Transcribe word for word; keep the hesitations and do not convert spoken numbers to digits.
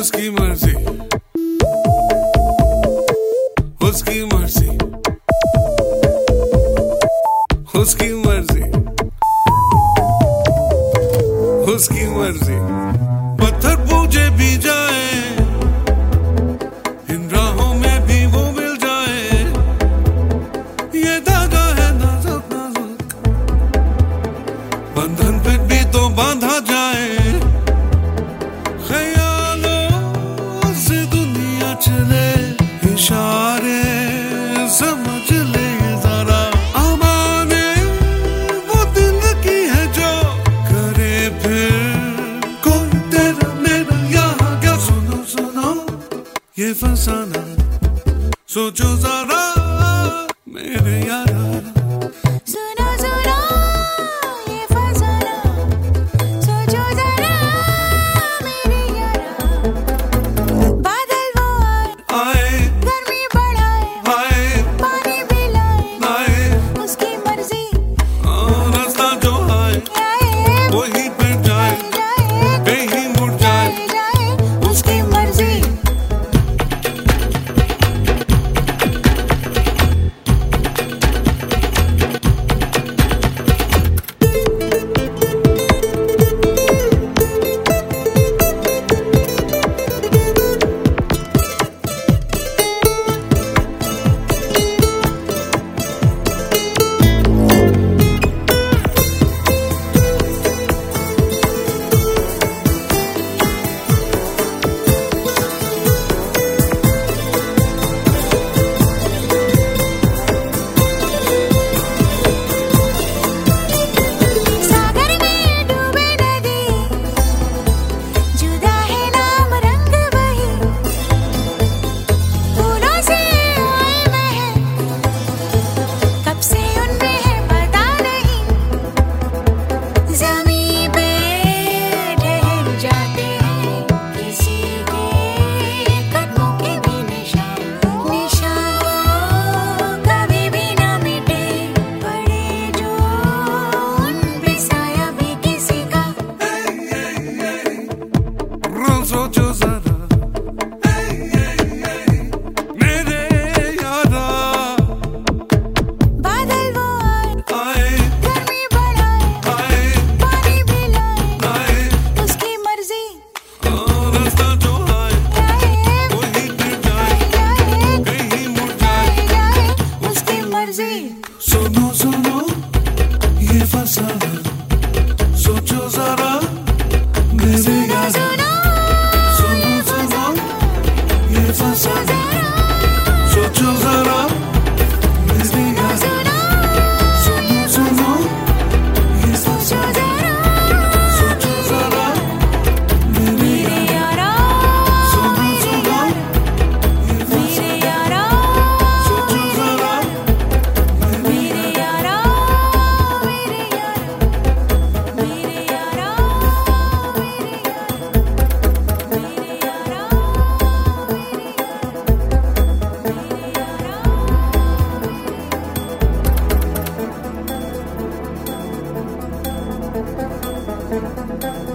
उसकी मर्जी, उसकी मर्जी, उसकी मर्जी, उसकी मर्जी। पत्थर पूजे भी जाए, इन राहों में भी वो मिल जाए। ये धागा है नाजुक नाजुक, बंधन पे भी तो बांधा जाए। ख्यालों से दुनिया चले, इशारे समझ ले जरा। अमाने वो दिल की है जो करे फिर कोई तेरा मेरा यहाँ क्या। सुनो सुनो ये फसाना, सोचो जरा मेरे यारा। सुनो सुनो ये फसाना, सोचो जरा मेरे यारा। बादल वो आए, आए गर्मी बढ़ाए, आए पानी भी लाए, आए, उसकी मर्जी। रास्ता जो आए आए वही पे जाए, जाए, कहीं मुड़ जाए। जाए, उसकी मर्जी। सागर में डूबे नदी, जुदा है नाम रंग वही। फूलों से आए महक, कब से उनमें है पता नहीं। ज़मीं पे ठहर जाते हैं, किसी के कदमों के भी निशान। निशान कभी भी ना मिटे, पड़े जो उन पे साया भी किसी का। सोचो जरा मेरे यारा। बादल वो आए, आए गर्मी बढ़ाए, आए पानी भी लाए, आए, उसकी मर्जी। रास्ता जो आए आए वही पे जाए, जाए, कहीं मुड़ जाए। जाए, उसकी मर्जी। सुनो सुनो ये फसाना, सोचो जरा मेरे यारा। सुनो सुनो सुनो ये फसाना, सोचो जरा मेरे यारा। सुनो सुनो ये फसाना, सोचो जरा मेरे यारा। सुनो सुनो ये फसाना, सोचो जरा मेरे यारा, मेरे यारा, मेरे यारा, मेरे यारा, मेरे यारा।